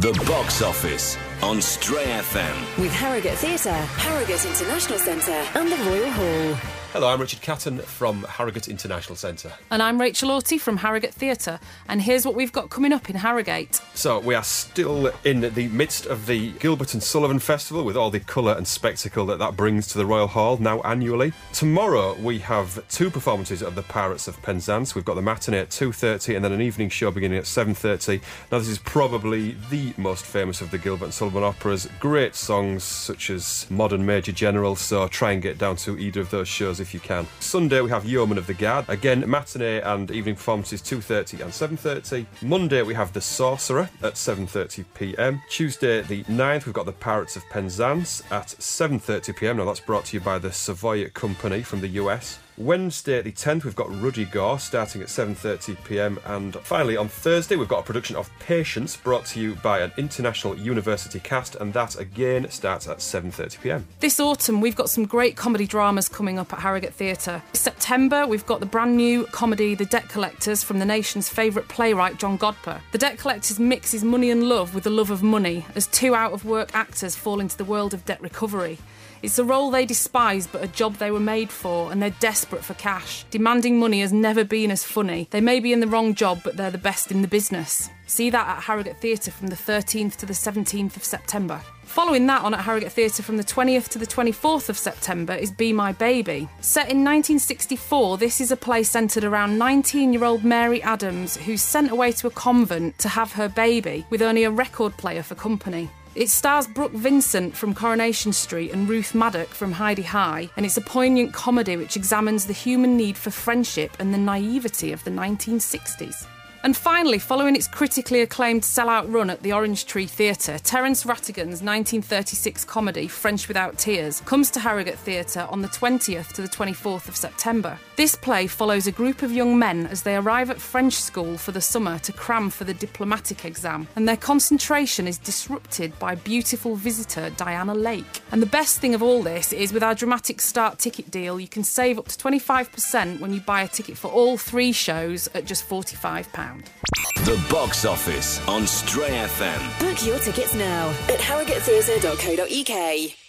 The Box Office on Stray FM. With Harrogate Theatre, Harrogate International Centre and the Royal Hall. Hello, I'm Richard Catton from Harrogate International Centre. And I'm Rachel Orty from Harrogate Theatre. And here's what we've got coming up in Harrogate. So we are still in the midst of the Gilbert and Sullivan Festival with all the colour and spectacle that brings to the Royal Hall now annually. Tomorrow we have two performances of the Pirates of Penzance. We've got the matinee at 2:30 and then an evening show beginning at 7:30. Now this is probably the most famous of the Gilbert and Sullivan operas. Great songs such as Modern Major General, so try and get down to either of those shows if you can. Sunday we have Yeoman of the Guard. Again, matinee and evening performances 2:30 and 7:30. Monday we have The Sorcerer at 7:30pm. Tuesday the 9th we've got the Pirates of Penzance at 7:30pm. Now that's brought to you by the Savoy Company from the US. Wednesday the 10th we've got Ruddy Gore starting at 7:30pm, and finally on Thursday we've got a production of Patience brought to you by an international university cast, and that again starts at 7:30pm. This autumn we've got some great comedy dramas coming up at Harrogate Theatre. September we've got the brand new comedy The Debt Collectors from the nation's favourite playwright John Godber. The Debt Collectors mixes money and love with the love of money as two out-of-work actors fall into the world of debt recovery. It's a role they despise but a job they were made for, and they're desperate for cash. Demanding money has never been as funny. They may be in the wrong job but they're the best in the business. See that at Harrogate Theatre from the 13th to the 17th of September. Following that on at Harrogate Theatre from the 20th to the 24th of September is Be My Baby. Set in 1964, this is a play centred around 19-year-old Mary Adams, who's sent away to a convent to have her baby with only a record player for company. It stars Brooke Vincent from Coronation Street and Ruth Maddock from Heidi High, and it's a poignant comedy which examines the human need for friendship and the naivety of the 1960s. And finally, following its critically acclaimed sellout run at the Orange Tree Theatre, Terence Rattigan's 1936 comedy French Without Tears comes to Harrogate Theatre on the 20th to the 24th of September. This play follows a group of young men as they arrive at French school for the summer to cram for the diplomatic exam, and their concentration is disrupted by beautiful visitor Diana Lake. And the best thing of all this is with our dramatic start ticket deal, you can save up to 25% when you buy a ticket for all three shows at just £45. The Box Office on Stray FM. Book your tickets now at harrogatetheatre.co.uk.